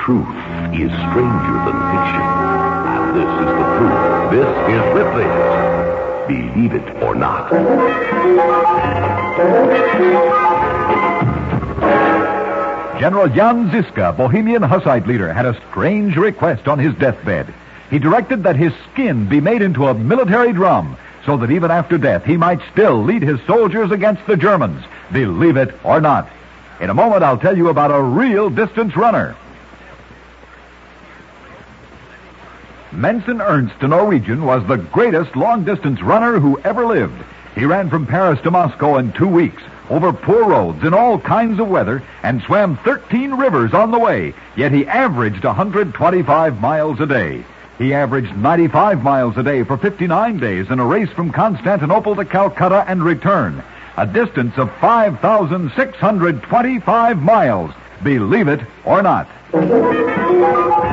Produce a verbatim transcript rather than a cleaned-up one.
Truth is stranger than fiction. And this is the truth. This is Ripley's Believe It or Not. General Jan Žižka, Bohemian Hussite leader, had a strange request on his deathbed. He directed that his skin be made into a military drum so that even after death he might still lead his soldiers against the Germans. Believe it or not. In a moment, I'll tell you about a real distance runner. Mensen Ernst, a Norwegian, was the greatest long-distance runner who ever lived. He ran from Paris to Moscow in two weeks, over poor roads in all kinds of weather, and swam thirteen rivers on the way, yet he averaged one hundred twenty-five miles a day. He averaged ninety-five miles a day for fifty-nine days in a race from Constantinople to Calcutta and return, a distance of five thousand six hundred twenty-five miles. Believe it or not.